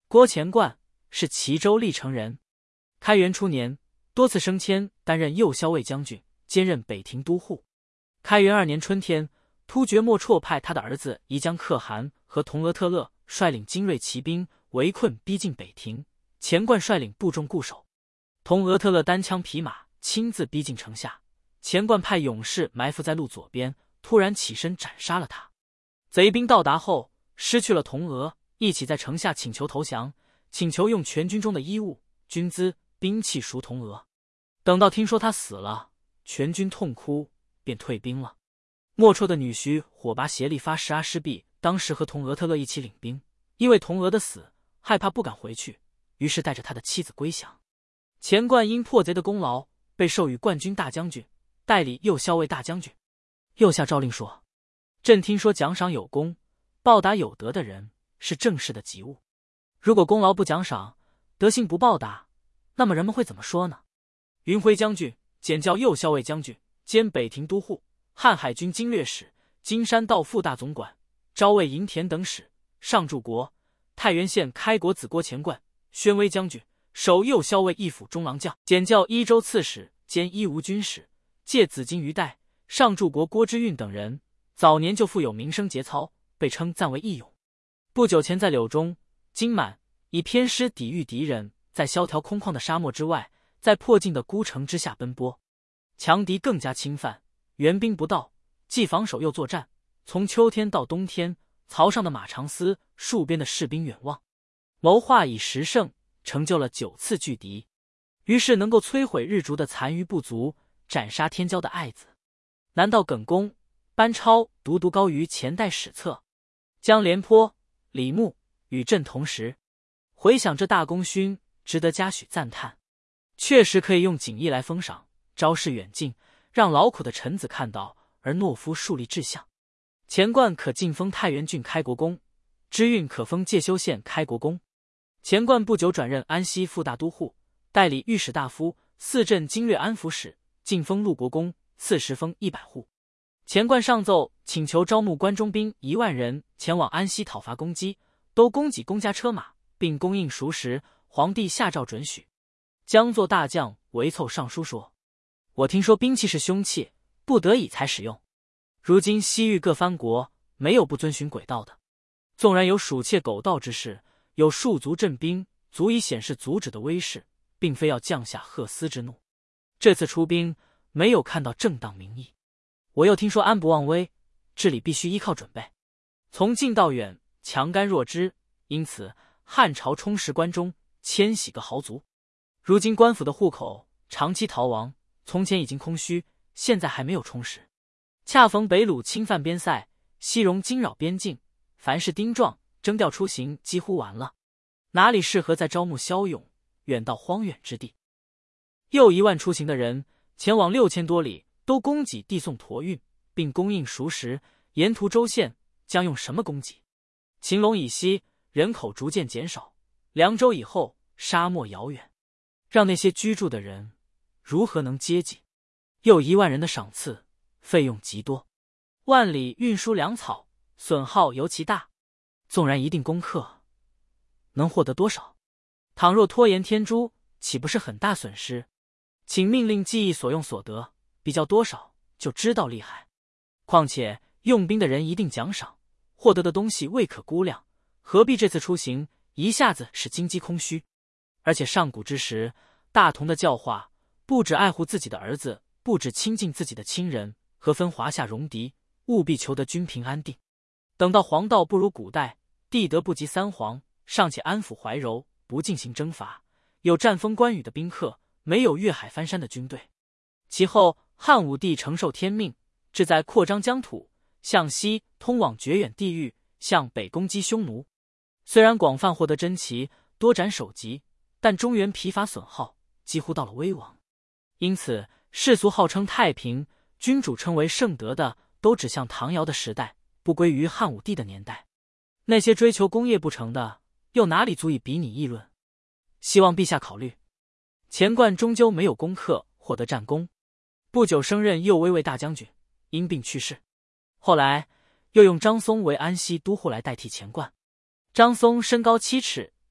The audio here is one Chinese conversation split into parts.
郭钱贯是齐州历城人，开元初年多次升迁，担任右骁卫将军，兼任北庭都护。开元2年春天，突厥莫绰派他的儿子宜将可汗和同额特勒率领精锐骑兵围困逼近北庭，钱贯率领部众固守。同额特勒单枪匹马亲自逼近城下，钱贯派勇士埋伏在路左边，突然起身斩杀了他。贼兵到达后失去了同额，一起在城下请求投降，请求用全军中的衣物、军资、兵器赎同额。等到听说他死了，全军痛哭，便退兵了。莫绰的女婿火拔协力发石阿施弼当时和同额特勒一起领兵，因为同额的死害怕不敢回去，于是带着他的妻子归降。钱贯因破贼的功劳被授予冠军大将军，代理右骁卫大将军。右下诏令说：朕听说奖赏有功，报答有德的人是正式的吉物，如果功劳不奖赏，德行不报答，那么人们会怎么说呢？云辉将军检校右骁卫将军，兼北庭都护，汉海军经略使，金山道副大总管，昭卫营田等使，上柱国、太原县开国子郭钱贯，宣威将军，守右骁卫一府中郎将，检校伊州刺史兼伊吾军使，借紫金鱼带，上柱国郭之运等人，早年就富有名声节操，被称赞为义勇。不久前在柳中、金满以偏师抵御敌人，在萧条空旷的沙漠之外，在破尽的孤城之下奔波，强敌更加侵犯，援兵不到，既防守又作战，从秋天到冬天，槽上的马长嘶，戍边的士兵远望，谋划以10胜，成就了9次拒敌，于是能够摧毁日逐的残余不足，斩杀天骄的爱子。难道耿恭、班超独独高于前代史册？将廉颇、李牧与朕同时，回想这大功勋，值得嘉许赞叹。确实可以用锦衣来封赏，昭示远近，让劳苦的臣子看到，而懦夫树立志向。钱贯可晋封太原郡开国公，知运可封介休县开国公。钱贯不久转任安西副大都护，代理御史大夫、四镇经略安抚使，晋封陆国公，赐食封100户。钱贯上奏请求招募关中兵1万人前往安西讨伐公击，都供给公家车马，并供应熟食。皇帝下诏准许。将作大将围凑上书说：我听说兵器是凶器，不得已才使用。如今西域各藩国没有不遵循轨道的，纵然有鼠窃狗盗之事，有戍卒镇兵，足以显示阻止的威势，并非要降下赫斯之怒。这次出兵没有看到正当名义，我又听说安不忘危，治理必须依靠准备，从近到远，强干弱枝，因此汉朝充实关中，迁徙个豪族。如今官府的户口长期逃亡，从前已经空虚，现在还没有充实。恰逢北虏侵犯边塞，西戎惊扰边境，凡是丁壮征调出行几乎完了，哪里适合再招募骁勇，远到荒远之地。又1万出行的人前往6000多里，都供给递送驮运，并供应熟食，沿途州县将用什么供给？秦陇以西人口逐渐减少，凉州以后沙漠遥远，让那些居住的人如何能接济？又1万人的赏赐费用极多，万里运输粮草，损耗尤其大。纵然一定攻克，能获得多少？倘若拖延天诛，岂不是很大损失？请命令记忆所用所得，比较多少就知道厉害。况且用兵的人一定奖赏，获得的东西未可估量，何必这次出行一下子使京畿空虚？而且上古之时，大同的教化不只爱护自己的儿子，不只亲近自己的亲人，何分华夏戎狄，务必求得均平安定。等到黄道不如古代，地德不及三皇，尚且安抚怀柔，不进行征伐，有战锋关羽的宾客，没有越海翻山的军队。其后汉武帝承受天命，志在扩张疆土，向西通往绝远地域，向北攻击匈奴。虽然广泛获得珍奇，多斩首级，但中原疲乏损耗，几乎到了危亡。因此世俗号称太平，君主称为圣德的，都指向唐尧的时代，不归于汉武帝的年代。那些追求功业不成的，又哪里足以比拟议论？希望陛下考虑。钱贯终究没有攻克，获得战功，不久升任右威卫大将军，因病去世。后来又用张松为安西都护来代替钱贯。张松身高7尺，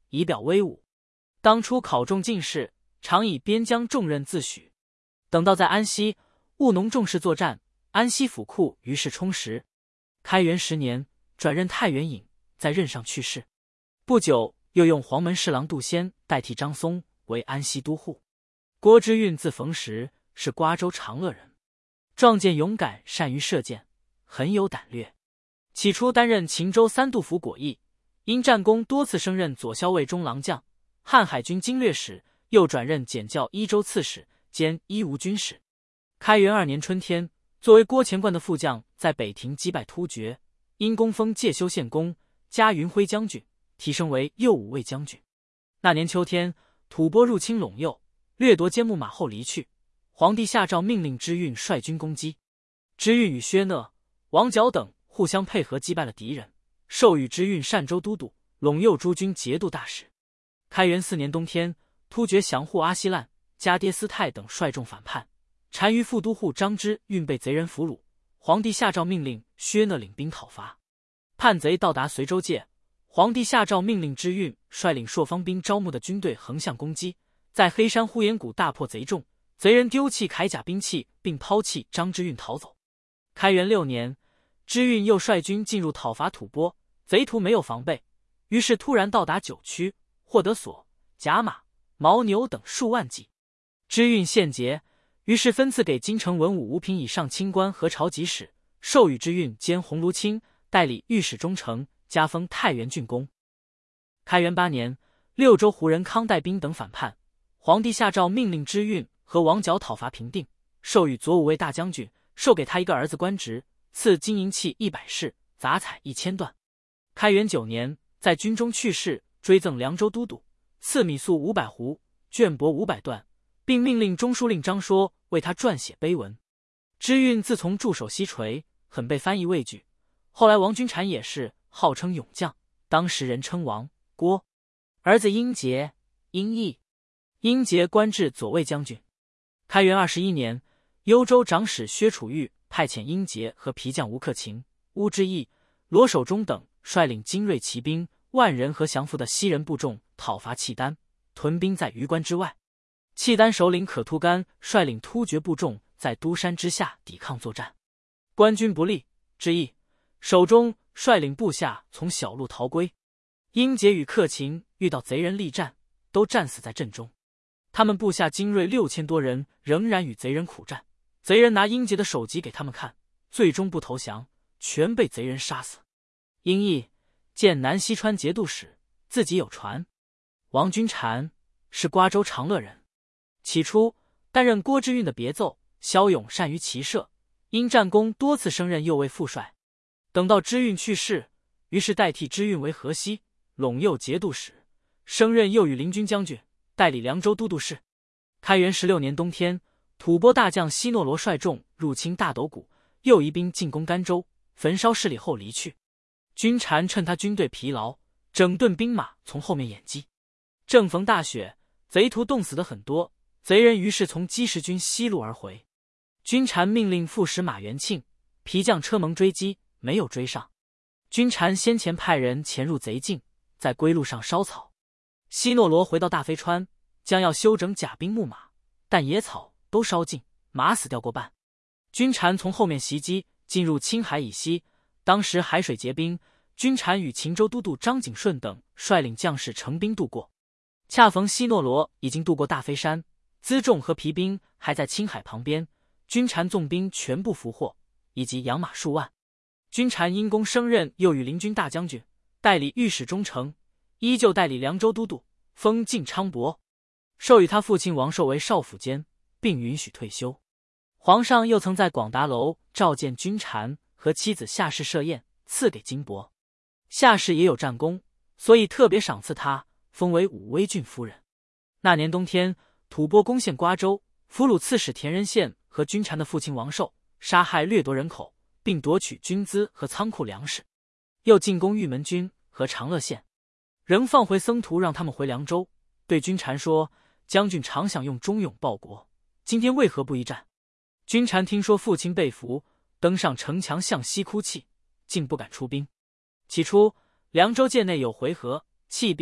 以表威武。当初考中进士，常以边疆重任自诩。等到在安西务农重事作战，安西府库于是充实。开元10年，转任太原尹，在任上去世。不久，又用黄门侍郎杜仙代替张松为安西都护。郭知运字逢时，是瓜州长乐人，壮健勇敢，善于射箭，很有胆略。起初担任秦州3都府果毅，因战功多次升任左骁卫中郎将、瀚海军经略使，又转任检校伊州刺史兼伊吾军使。开元2年春天，作为郭钱贯的副将，在北庭击败突厥，因功封介休县公，加云辉将军，提升为右武卫将军。那年秋天，吐蕃入侵陇右，掠夺坚木马后离去。皇帝下诏命令知运率军攻击。知运与薛讷、王角等互相配合，击败了敌人，授予知运善州都督、陇右诸军节度大使。开元4年冬天，突厥降护阿希烂、加爹斯泰等率众反叛，单于副都护张之运被贼人俘虏。皇帝下诏命令薛讷领兵讨伐。叛贼到达随州界，皇帝下诏命令知运率领朔方兵招募的军队横向攻击，在黑山呼延谷大破贼众，贼人丢弃铠甲兵器，并抛弃张之运逃走。开元6年，知运又率军进入讨伐吐蕃，贼徒没有防备，于是突然到达9区，获得所、甲马、牦牛等数万骑。知运献捷，于是分赐给京城文武5品以上清官和朝集使，授予知运兼鸿胪卿，代理御史中丞，加封太原郡公。开元8年，六州胡人康代兵等反叛，皇帝下诏命令知运和王角讨伐平定，授予左武卫大将军，授给他一个儿子官职，赐金银器100饰，杂彩1000段。开元9年，在军中去世，追赠凉州都督，赐米粟500斛，绢帛500段，并命令中书令张说为他撰写碑文。知运自从驻守西陲，很被翻译畏惧。后来王君禅也是号称勇将，当时人称王郭。儿子英杰、英义，英杰官至左卫将军。开元21年，幽州长史薛楚玉派遣英杰和皮将吴克勤、乌之义、罗守忠等率领精锐骑兵10000人和降服的西人部众讨伐契丹，屯兵在榆关之外。契丹首领可突干率领突厥部众在都山之下抵抗作战，官军不利，之意守忠率领部下从小路逃归。英杰与克勤遇到贼人力战，都战死在阵中。他们部下精锐6000多人仍然与贼人苦战，贼人拿英杰的首级给他们看，最终不投降，全被贼人杀死。英义见南西川节度使，自己有传。王君禅是瓜州长乐人，起初担任郭知运的别奏，骁勇善于骑射，因战功多次升任右卫副帅。等到知运去世，于是代替知运为河西、陇右节度使，升任右羽林军将军，代理凉州都督事。开元16年冬天，吐蕃大将西诺罗率众入侵大斗谷，又移兵进攻甘州，焚烧势力后离去。君禅趁他军队疲劳，整顿兵马从后面掩击。正逢大雪，贼徒冻死的很多，贼人于是从积石军西路而回。君禅命令副使马元庆、皮将车蒙追击，没有追上。君禅先前派人潜入贼境，在归路上烧草。西诺罗回到大飞川，将要修整甲兵木马，但野草都烧尽，马死掉过半。君禅从后面袭击，进入青海以西。当时海水结冰，君禅与秦州都督张景顺等率领将士乘兵渡过。恰逢西诺罗已经渡过大飞山，辎重和皮兵还在青海旁边，君禅纵兵全部俘获，以及养马数万。君禅因功升任右羽林军大将军，代理御史中丞，依旧代理凉州都督，封晋昌伯，授予他父亲王寿为少府监，并允许退休。皇上又曾在广达楼召见君禅和妻子夏氏设宴，赐给金帛。夏氏也有战功，所以特别赏赐他，封为武威郡夫人。那年冬天，吐蕃攻陷瓜州，俘虏刺史田仁宪和君禅的父亲王寿，杀害掠夺人口，并夺取军资和仓库粮食。又进攻玉门军和长乐县，仍放回僧徒让他们回凉州。对君禅说：“将军常想用忠勇报国，今天为何不一战？”君禅听说父亲被俘，登上城墙向西哭泣，竟不敢出兵。起初凉州界内有回纥、契必、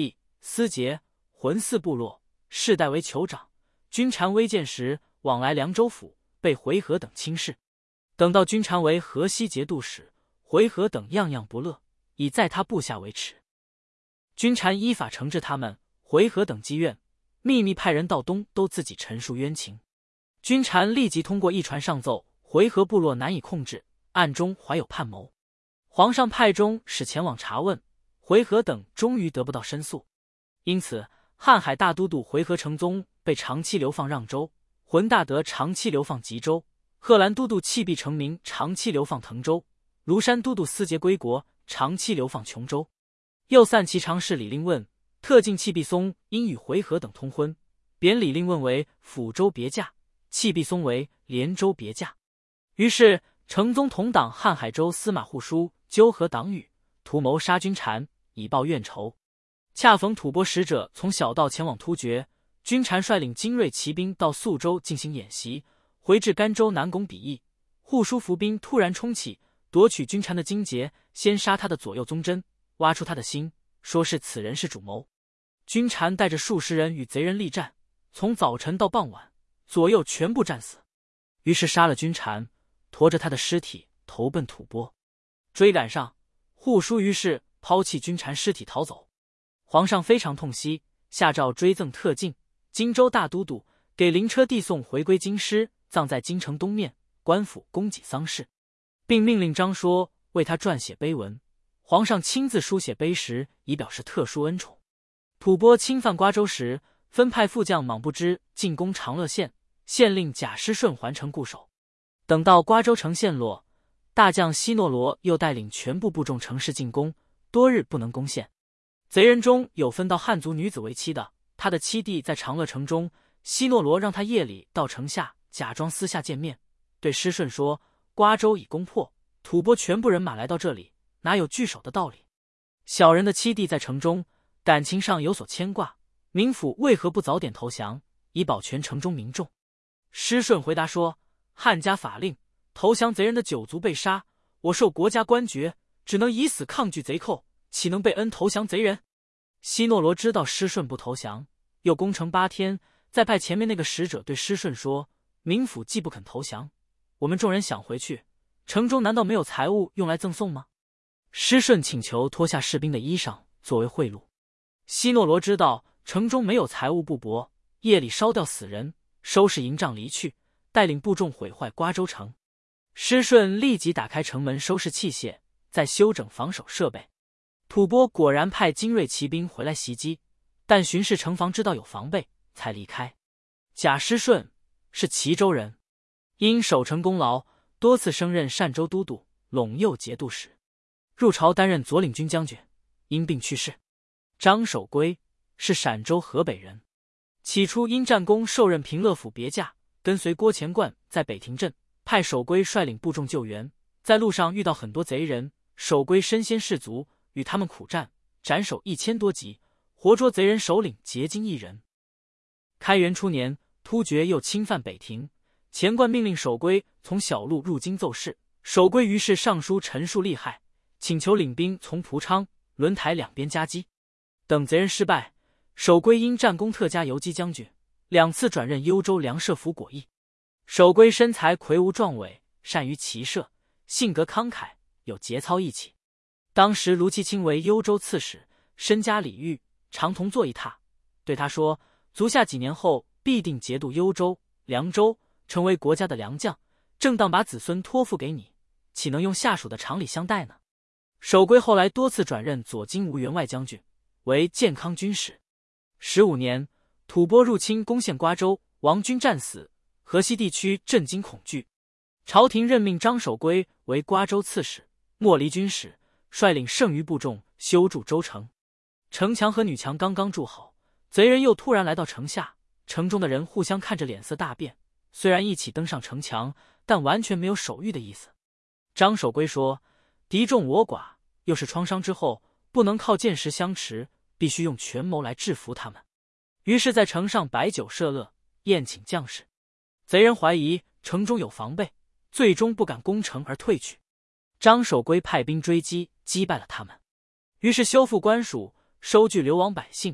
司节、浑四部落，世代为酋长。君禅微贱时，往来凉州府，被回纥等轻视。等到君禅为河西节度使，回纥等样样不乐，以在他部下为耻。君禅依法惩治他们，回纥等积怨，秘密派人到东都自己陈述冤情。君禅立即通过驿传上奏，回纥部落难以控制，暗中怀有叛谋。皇上派中使前往查问，回纥等终于得不到申诉。因此瀚海大都督回纥成宗被长期流放让州，浑大德长期流放吉州，贺兰都督弃璧成名长期流放滕州，庐山都督司节归国长期流放琼州。又散骑常侍李令问特进弃璧松因与回纥等通婚，贬李令问为抚州别驾，弃璧松为连州别驾。于是成宗同党瀚海州司马护书纠合党羽，图谋杀君禅，以报怨仇。恰逢吐蕃使者从小道前往突厥，君禅率领精锐骑兵到宿州进行演习，回至甘州南拱比翼，护书伏兵突然冲起，夺取君禅的荆节，先杀他的左右宗真，挖出他的心，说是此人是主谋。君禅带着数十人与贼人力战，从早晨到傍晚，左右全部战死。于是杀了君禅，驮着他的尸体投奔吐蕃。追赶上，护书于是抛弃君禅尸体逃走。皇上非常痛惜，下诏追赠特进、荆州大都督，给灵车递送回归京师，葬在京城东面，官府供给丧事，并命令张说为他撰写碑文。皇上亲自书写碑石，以表示特殊恩宠。吐蕃侵犯瓜州时，分派副将莽不知进攻长乐县，县令贾师顺还城固守。等到瓜州城陷落，大将西诺罗又带领全部部众乘势进攻，多日不能攻陷。贼人中有分到汉族女子为妻的，他的妻弟在长乐城中，西诺罗让他夜里到城下，假装私下见面，对师顺说：瓜州已攻破，吐蕃全部人马来到这里，哪有拒守的道理？小人的妻弟在城中，感情上有所牵挂，冥府为何不早点投降，以保全城中民众？师顺回答说：汉家法令，投降贼人的九族被杀，我受国家官爵，只能以死抗拒贼寇，岂能被恩投降贼人？西诺罗知道师顺不投降，又攻城8天，再派前面那个使者对师顺说：冥府既不肯投降，我们众人想回去，城中难道没有财物用来赠送吗？师顺请求脱下士兵的衣裳作为贿赂。西诺罗知道城中没有财物布帛，夜里烧掉死人，收拾营帐离去，带领部众毁坏瓜州城。师顺立即打开城门，收拾器械，再修整防守设备。吐蕃果然派精锐骑兵回来袭击，但巡视城防知道有防备，才离开。贾师顺是齐州人，因守城功劳，多次升任单州都督、陇右节度使，入朝担任左领军将军，因病去世。张守珪是陕州河北人，起初因战功受任平乐府别驾，跟随郭钱贯在北亭镇，派守珪率领部众救援，在路上遇到很多贼人，守珪身先士卒，与他们苦战，斩首1000多级，活捉贼人首领结金1人。开元初年，突厥又侵犯北庭，钱贯命令守珪从小路入京奏事，守珪于是上书陈述利害，请求领兵从蒲昌、轮台两边夹击。等贼人失败，守珪因战功特加游击将军，2次转任幽州梁舍府果毅。守珪身材魁梧壮伟，善于骑射，性格慷慨，有节操义气。当时卢其卿为幽州刺史，身家礼遇，常同坐一榻，对他说：足下几年后必定节度幽州、凉州，成为国家的良将，正当把子孙托付给你，岂能用下属的常理相待呢？守珪后来多次转任左金吾员外将军，为建康军使。15年，吐蕃入侵攻陷瓜州，王军战死，河西地区震惊恐惧。朝廷任命张守珪为瓜州刺史、莫离军使，率领剩余部众修筑州城。城墙和女墙刚刚筑好，贼人又突然来到城下，城中的人互相看着脸色大变，虽然一起登上城墙，但完全没有守御的意思。张守珪说：敌众我寡，又是创伤之后，不能靠箭石相持，必须用权谋来制服他们。于是在城上摆酒设乐，宴请将士。贼人怀疑城中有防备，最终不敢攻城而退去。张守珪派兵追击，击败了他们。于是修复官署，收据流亡百姓，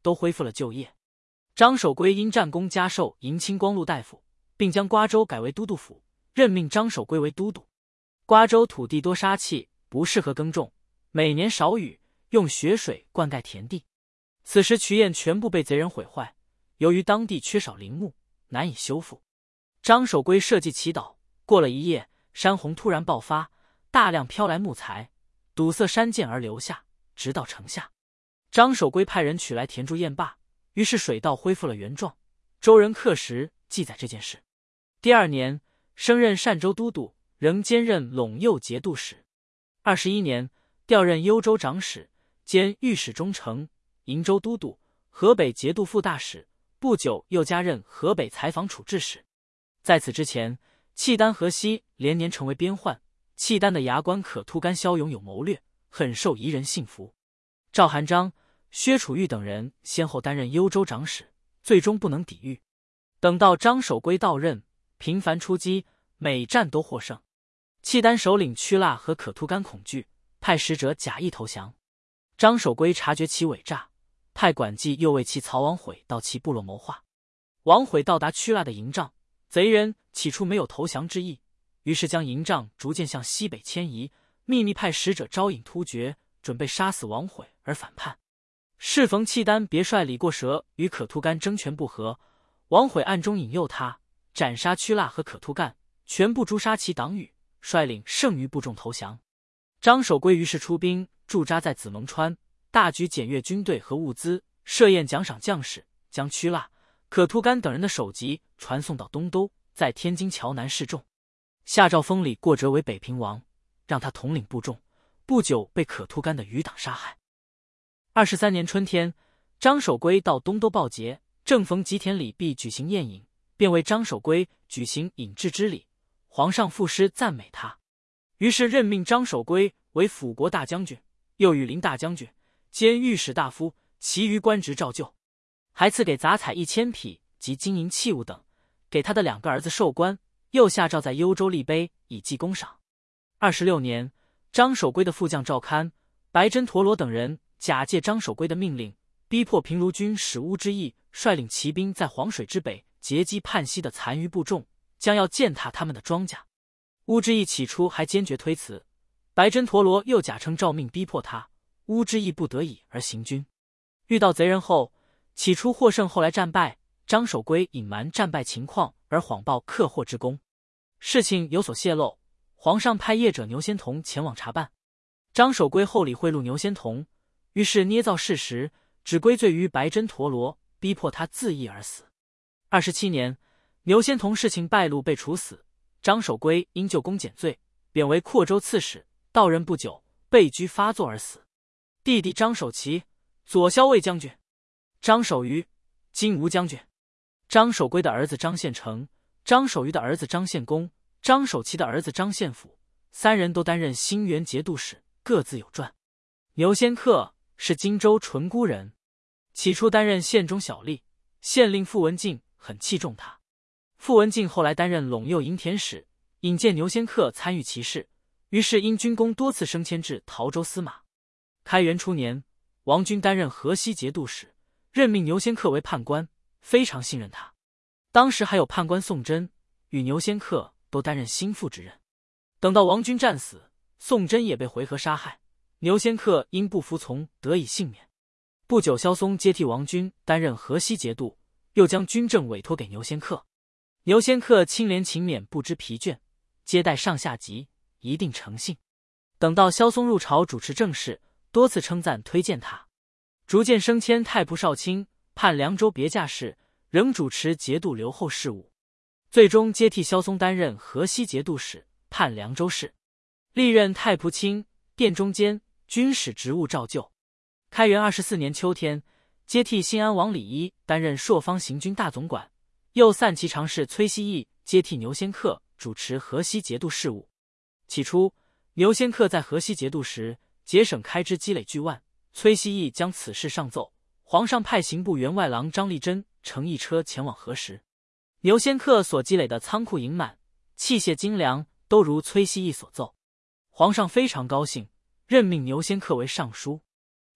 都恢复了就业。张守珪因战功加授迎亲光禄大夫，并将瓜州改为都督府，任命张守珪为都督。瓜州土地多沙气，不适合耕种，每年少雨，用雪水灌溉田地。此时渠堰全部被贼人毁坏，由于当地缺少林木，难以修复。张守珪设计祈祷，过了一夜，山洪突然爆发，大量飘来木材，堵塞山涧而流下，直到城下。张守珪派人取来填筑堰坝，于是水道恢复了原状。周人刻石记载这件事。第二年，升任善州都督，仍兼任陇右节度使。21年，调任幽州长史，兼御史中丞、瀛州都督、河北节度副大使。不久又加任河北采访处置使。在此之前，契丹河西连年成为边患，契丹的牙关可突干骁勇有谋略，很受夷人信服。赵含章、薛楚玉等人先后担任幽州长史，最终不能抵御。等到张守珪到任，频繁出击，每战都获胜。契丹首领屈剌和可突干恐惧，派使者假意投降。张守珪察觉其伪诈，派管记右卫骑曹王悔到其部落谋划。王悔到达屈剌的营帐，贼人起初没有投降之意，于是将营帐逐渐向西北迁移，秘密派使者招引突厥，准备杀死王悔而反叛。适逢契丹别帅李过蛇与可突干争权不和，王悔暗中引诱他，斩杀屈剌和可突干，全部诛杀其党羽，率领剩余部众投降。张守珪于是出兵驻扎在紫蒙川，大举检阅军队和物资，设宴奖赏将士，将屈剌、可突干等人的首级传送到东都，在天津桥南示众。下诏封李过折为北平王，让他统领部众，不久被可突干的余党杀害。23年春天，张守珪到东都报捷，正逢吉田李弼举行宴饮，便为张守珪举行饮制之礼。皇上赋诗赞美他，于是任命张守珪为辅国大将军、右御林大将军，兼御史大夫，其余官职照旧，还赐给杂彩1000匹及金银器物等，给他的2个儿子授官，又下诏在幽州立碑以记功赏。26年，张守珪的副将赵堪、白真陀罗等人假借张守珪的命令，逼迫平卢军使乌之义率领骑兵在黄水之北截击叛西的残余部众，将要践踏他们的庄稼。乌之义起初还坚决推辞，白真陀罗又假称诏命逼迫他，乌之义不得已而行军。遇到贼人后，起初获胜，后来战败。张守珪隐瞒战败情况，而谎报克获之功。事情有所泄露，皇上派业者牛仙童前往查办。张守珪厚礼贿赂牛仙童，于是捏造事实，只归罪于白真陀罗，逼迫他自缢而死。27年，牛仙童事情败露，被处死。张守珪因就功减罪，贬为扩州刺史，到任不久，被拘发作而死。弟弟张守齐，左骁卫将军；张守瑜，金吾将军。张守珪的儿子张献成、张守瑜的儿子张献公、张守齐的儿子张献甫，3人都担任兴元节度使，各自有传。牛仙客是荆州淳沽人，起初担任县中小吏，县令傅文静很器重他。傅文静后来担任陇右营田使，引荐牛仙客参与其事，于是因军功多次升迁至陶州司马。开元初年，王军担任河西节度使，任命牛仙客为判官，非常信任他。当时还有判官宋真与牛仙客都担任心腹之任。等到王军战死，宋真也被回纥杀害，牛仙客因不服从得以幸免。不久，萧嵩接替王军担任河西节度，又将军政委托给牛仙客。牛仙客清廉勤勉，不知疲倦，接待上下级，一定诚信。等到萧嵩入朝主持政事，多次称赞推荐他，逐渐升迁太仆少卿，判凉州别驾事，仍主持节度留后事务。最终接替萧嵩担任河西节度使，判凉州事，历任太仆卿、殿中监、军使职务照旧。开元24年秋天，接替新安王李一担任朔方行军大总管，又散骑常侍崔希义接替牛仙客主持河西节度事务。起初，牛仙客在河西节度时，节省开支积累巨万，崔希义将此事上奏，皇上派刑部员外郎张立珍乘一车前往核实。牛仙客所积累的仓库盈满，器械精良，都如崔希义所奏。皇上非常高兴，任命牛仙客为尚书。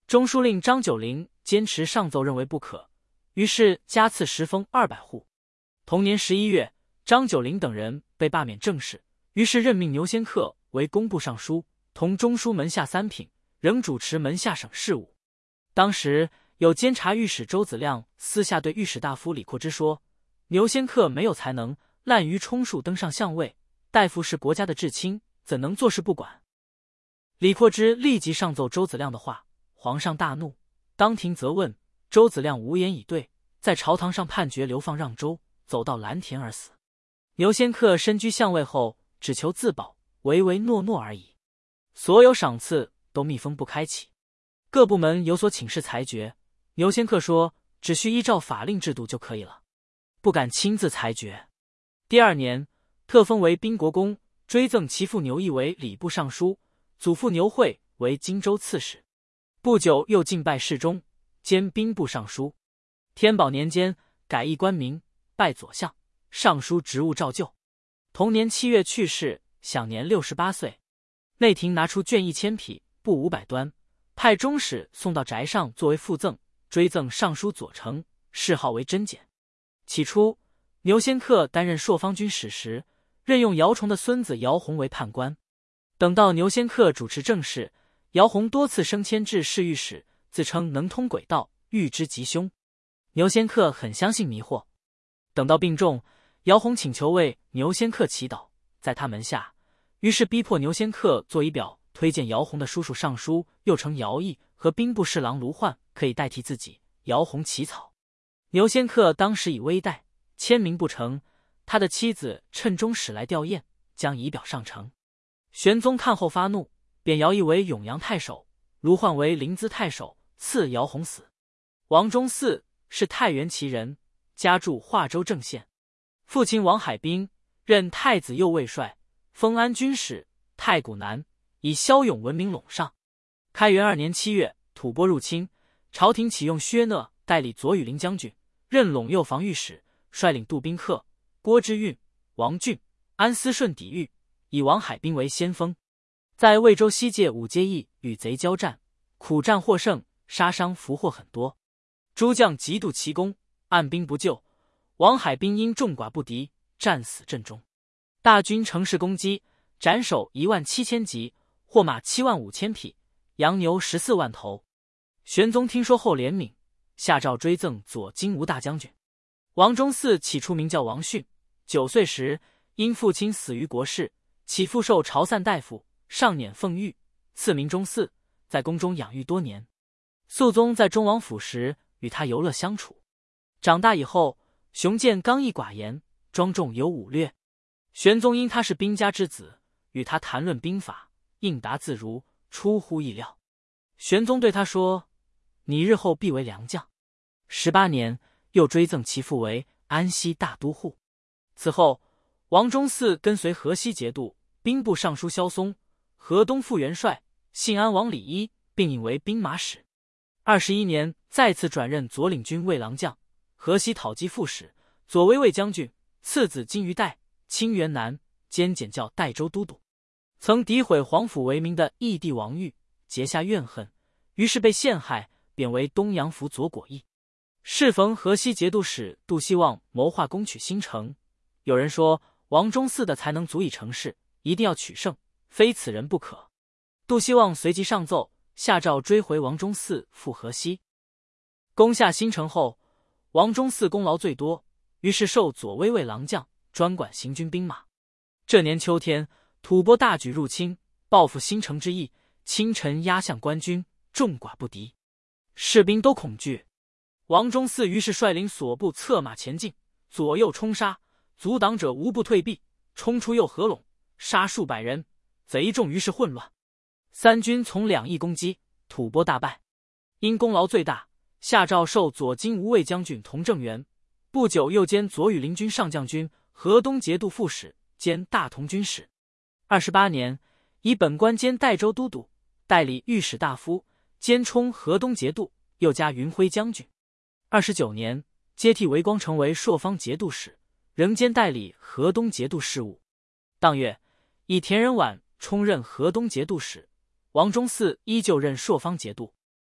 中书令张九龄坚持上奏认为不可，于是加赐10封200户。同年11月，张九龄等人被罢免政事，于是任命牛仙客为工部尚书，同中书门下3品，仍主持门下省事务。当时有监察御史周子亮私下对御史大夫李阔之说，牛仙客没有才能，滥竽充数登上相位，大夫是国家的至亲，怎能坐视不管？李阔之立即上奏周子亮的话，皇上大怒，当庭责问，周子亮无言以对，在朝堂上判决流放让州，走到蓝田而死。牛仙客身居相位后，只求自保，唯唯诺诺而已，所有赏赐都密封不开启。各部门有所请示裁决，牛仙客说只需依照法令制度就可以了，不敢亲自裁决。第2年，特封为宾国公，追赠其父牛毅为礼部尚书，祖父牛会为荆州刺史。不久又进拜侍中，兼兵部尚书。天宝年间改易官名，拜左相，尚书职务照旧。同年7月去世，享年68岁。内廷拿出卷1000匹，布500端，派中使送到宅上作为附赠，追赠尚书左丞，谥号为真简。起初，牛仙客担任朔方军使时，任用姚崇的孙子姚宏为判官。等到牛仙客主持政事，姚宏多次升迁至侍御史，自称能通诡道，预知吉凶。牛仙客很相信迷惑。等到病重，姚宏请求为牛仙客祈祷，在他门下，于是逼迫牛仙客做仪表，推荐姚宏的叔叔尚书右丞姚毅和兵部侍郎卢焕可以代替自己。姚宏起草，牛仙客当时以微怠，签名不成，他的妻子趁中使来吊唁，将仪表上呈。玄宗看后发怒，贬姚毅为永阳太守，卢焕为临淄太守，赐姚宏死。王忠嗣是太原旗人，家住华州郑县。父亲王海滨任太子右卫帅，封安军使、太谷南，以骁勇闻名陇上。开元2年7月，吐蕃入侵，朝廷启用薛讷代理左羽林将军，任陇右防御使，率领杜宾客、郭之运、王俊、安思顺抵御，以王海滨为先锋。在魏州西界五街驿与贼交战，苦战获胜，杀伤俘获很多。诸将极度奇功，按兵不救。王海滨因众寡不敌，战死阵中。大军乘势攻击，斩首17000级，获马75000匹，羊牛14万头。玄宗听说后怜悯，下诏追赠左金吾大将军。王忠嗣起初名叫王训，9岁时因父亲死于国事，其父受朝散大夫，上辇奉御，赐名忠嗣，在宫中养育多年。肃宗在忠王府时与他游乐相处。长大以后，雄健刚毅寡言，庄重有武略。玄宗因他是兵家之子，与他谈论兵法，应答自如，出乎意料。玄宗对他说：“你日后必为良将。”18年，又追赠其父为安西大都护。此后，王忠嗣跟随河西节度、兵部尚书萧嵩、河东副元帅、信安王李一并引为兵马使。21年，再次转任左领军卫郎将、河西讨击副使、左威卫将军，次子金鱼代、清源南，兼检校代州都督。曾诋毁皇甫为名的义帝王昱结下怨恨，于是被陷害，贬为东阳府左果议。适逢河西节度使杜希望谋划攻取新城，有人说王忠嗣的才能足以成事，一定要取胜，非此人不可。杜希望随即上奏，下诏追回王忠嗣赴河西。攻下新城后，王忠嗣功劳最多，于是授左威卫郎将，专管行军兵马。这年秋天，吐蕃大举入侵，报复新城之意，清晨压向官军，众寡不敌，士兵都恐惧。王忠嗣于是率领所部策马前进，左右冲杀，阻挡者无不退避，冲出右河垄，杀数百人，贼众于是混乱。三军从2翼攻击，吐蕃大败。因功劳最大，下诏授左金吾卫将军同正元，不久又兼左羽林军上将军、河东节度副使，兼大同军使。28年，以本官兼代州都督，代理御史大夫，兼充河东节度，又加云辉将军。29年，接替韦光成为朔方节度使，仍兼代理河东节度事务。当月，以田仁婉充任河东节度使，王忠嗣依旧任朔方节度。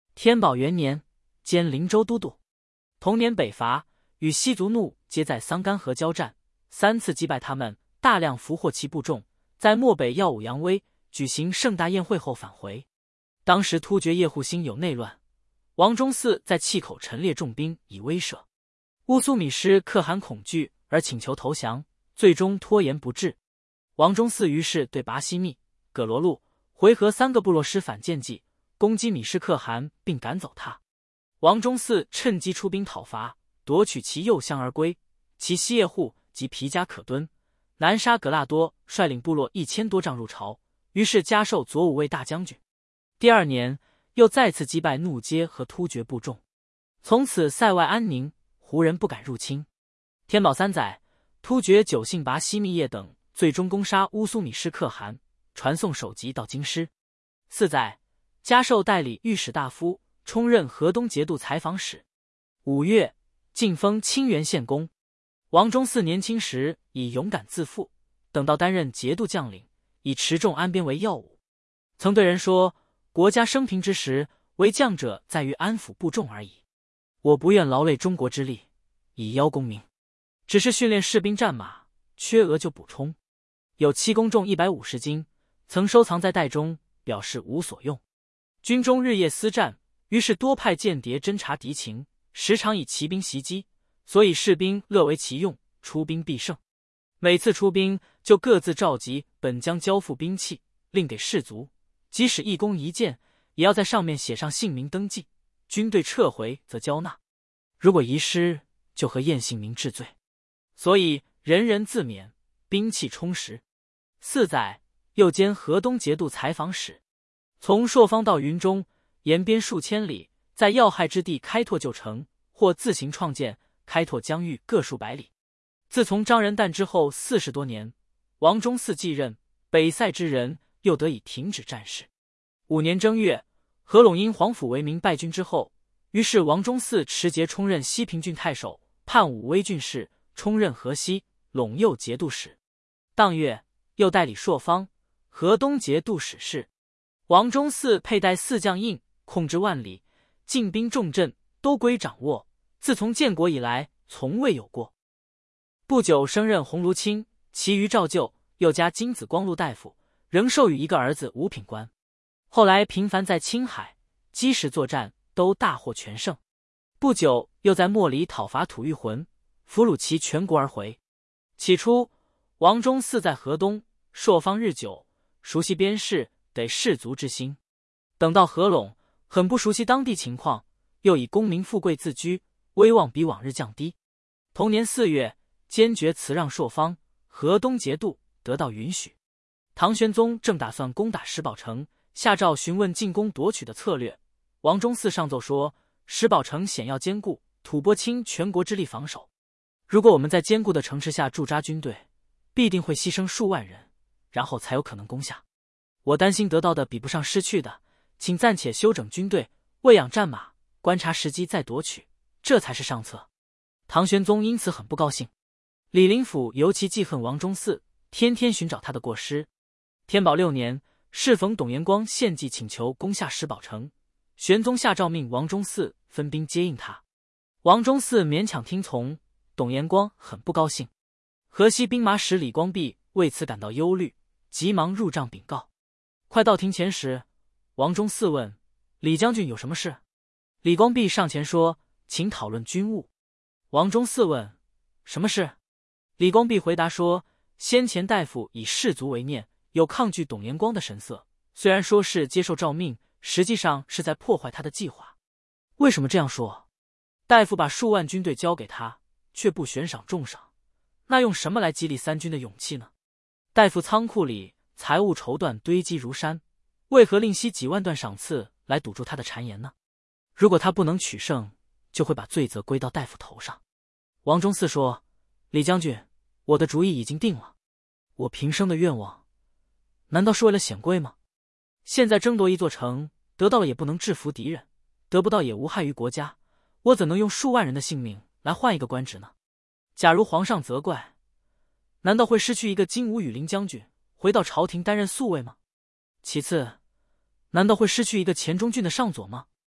天宝元年，兼灵州都督。同年北伐，与西族怒皆在桑干河交战，3次击败他们，大量俘获其部众，在漠北耀武扬威，举行盛大宴会后返回。当时突厥叶护兴有内乱，王忠嗣在碛口陈列重兵以威慑。乌苏米氏可汗恐惧而请求投降，最终拖延不至。王忠嗣于是对拔西密、葛罗路、回纥3个部落施反间计，攻击米氏可汗并赶走他。王忠嗣趁机出兵讨伐，夺取其右乡而归。其西叶护及皮加可敦、南沙葛剌多率领部落1000多丈入朝，于是加授左武卫大将军。第2年，又再次击败怒阶和突厥部众，从此塞外安宁，胡人不敢入侵。天宝3载，突厥9姓拔西密叶等最终攻杀乌苏米氏可汗，传送首级到京师。4载，加授代理御史大夫，充任河东节度采访使。5月，晋封清源县公。王忠嗣年轻时以勇敢自负，等到担任节度将领，以持重安边为要务。曾对人说，国家升平之时，为将者在于安抚部众而已。我不愿劳累中国之力，以邀功名，只是训练士兵战马，缺额就补充。有7公重150斤，曾收藏在袋中，表示无所用。军中日夜厮战，于是多派间谍侦察敌情，时常以骑兵袭击，所以士兵乐为其用，出兵必胜。每次出兵就各自召集本将交付兵器，另给士卒，即使一弓一箭，也要在上面写上姓名登记。军队撤回则交纳，如果遗失，就和验姓名治罪。所以人人自勉，兵器充实。4载，又兼河东节度采访使。从朔方到云中，沿边数千里，在要害之地开拓旧城，或自行创建，开拓疆域各数百里。自从张仁诞之后40多年，王忠嗣继任，北塞之人又得以停止战事。5年正月，何陇因黄甫为民败军之后，于是王忠嗣持节充任西平郡太守，判武威郡事，充任河西、陇右节度使。当月，又代理朔方、河东节度使事。王忠嗣佩戴4将印，控制万里，进兵重镇都归掌握，自从建国以来从未有过。不久升任鸿胪卿，其余照旧，又加金子光禄大夫，仍授予一个儿子五品官。后来频繁在青海、积石作战，都大获全胜。不久又在莫里讨伐吐谷浑，俘虏其全国而回。起初王忠嗣在河东、朔方日久，熟悉边事，得士卒之心。等到河陇，很不熟悉当地情况，又以功名富贵自居，威望比往日降低。同年4月，坚决辞让朔方、河东节度，得到允许。唐玄宗正打算攻打石宝城，下诏询问进攻夺取的策略。王忠嗣上奏说，石宝城险要坚固，吐蕃倾全国之力防守。如果我们在坚固的城池下驻扎军队，必定会牺牲数万人，然后才有可能攻下。我担心得到的比不上失去的，请暂且休整军队，喂养战马，观察时机再夺取，这才是上策。唐玄宗因此很不高兴。李林甫尤其记恨王忠嗣，天天寻找他的过失。天宝6年，适逢董延光献计请求攻下石宝城，玄宗下诏命王忠嗣分兵接应他。王忠嗣勉强听从，董延光很不高兴。河西兵马使李光弼为此感到忧虑，急忙入帐禀告。快到庭前时，王忠嗣问李将军有什么事。李光弼上前说，请讨论军务。王忠嗣问什么事。李光弼回答说，先前大夫以士卒为念，有抗拒董延光的神色，虽然说是接受诏命，实际上是在破坏他的计划。为什么这样说？大夫把数万军队交给他，却不悬赏重赏，那用什么来激励三军的勇气呢？大夫仓库里财物绸缎堆积如山，为何另惜几万段赏赐来堵住他的谗言呢？如果他不能取胜，就会把罪责归到大夫头上。王忠嗣说，李将军，我的主意已经定了。我平生的愿望，难道是为了显贵吗？现在争夺一座城，得到了也不能制服敌人，得不到也无害于国家，我怎能用数万人的性命来换一个官职呢？假如皇上责怪，难道会失去一个金吾羽林将军，回到朝廷担任宿卫吗？其次，难道会失去一个黔中郡的上佐吗？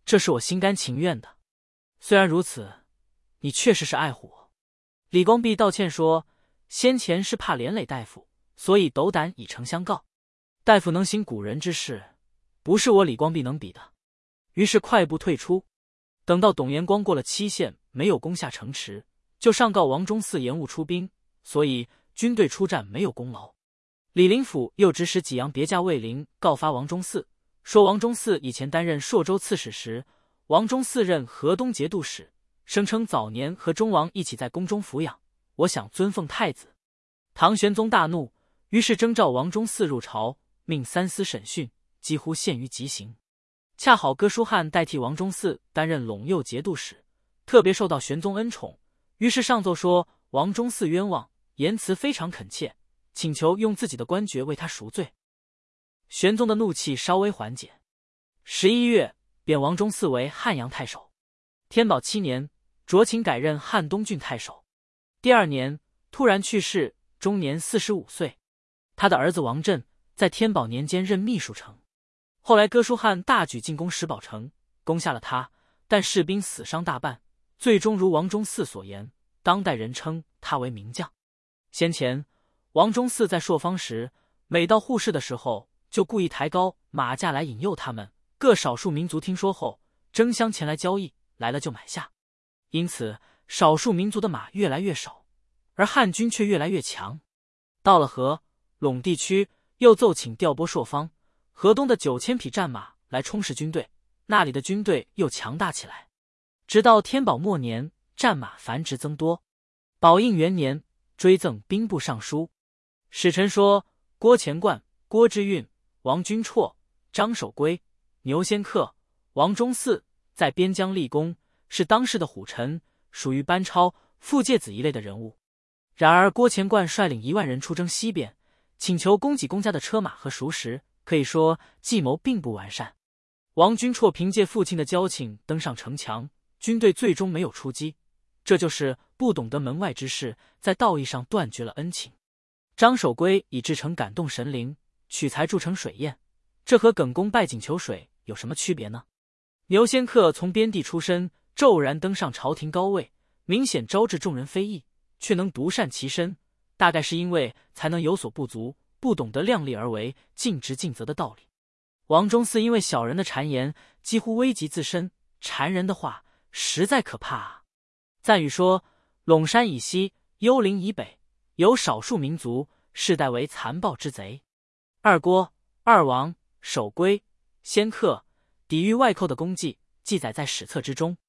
这是我心甘情愿的。虽然如此，你确实是爱护我。李光弼道歉说，先前是怕连累大夫，所以斗胆以诚相告。大夫能行古人之事，不是我李光弼能比的。于是快步退出。等到董延光过了期限，没有攻下城池，就上告王忠嗣延误出兵，所以军队出战没有功劳。李林甫又指使济阳别驾卫陵告发王忠嗣，说王忠嗣以前担任朔州刺史时，王忠嗣任河东节度使，声称早年和忠王一起在宫中抚养，我想尊奉太子。唐玄宗大怒，于是征召王忠嗣入朝，命三司审讯，几乎陷于极刑。恰好哥舒翰代替王忠嗣担任陇右节度使，特别受到玄宗恩宠，于是上奏说王忠嗣冤枉，言辞非常恳切，请求用自己的官爵为他赎罪。玄宗的怒气稍微缓解，11月贬王忠嗣为汉阳太守。天宝7年，卓勤改任汉东郡太守。第2年突然去世，终年45岁。他的儿子王振在天宝年间任秘书丞。后来哥舒翰大举进攻石宝城，攻下了他，但士兵死伤大半，最终如王忠嗣所言，当代人称他为名将。先前王忠嗣在朔方时，每到护市的时候，就故意抬高马价来引诱他们。各少数民族听说后，争相前来交易，来了就买下。因此少数民族的马越来越少，而汉军却越来越强。到了河陇地区，又奏请调拨朔方、河东的9000匹战马来充实军队，那里的军队又强大起来。直到天宝末年，战马繁殖增多。宝应元年，追赠兵部尚书。使臣说，郭钱贯、郭之运、王君绰、张守珪、牛仙客、王忠嗣在边疆立功，是当世的虎臣，属于班超、傅介子一类的人物。然而郭钱贯率领1万人出征西边，请求供给公家的车马和熟食，可以说计谋并不完善。王君绰凭借父亲的交情登上城墙，军队最终没有出击，这就是不懂得门外之事，在道义上断绝了恩情。张守珪以至诚感动神灵，取材铸成水砚，这和耿恭拜井求水有什么区别呢？牛仙客从边地出身，骤然登上朝廷高位，明显招致众人非议，却能独善其身，大概是因为才能有所不足，不懂得量力而为、尽职尽责的道理。王忠嗣因为小人的谗言，几乎危及自身，谗人的话实在可怕啊！赞语说，陇山以西、幽灵以北，有少数民族，世代为残暴之贼。二郭、二王、守珪、仙客抵御外寇的功绩，记载在史册之中。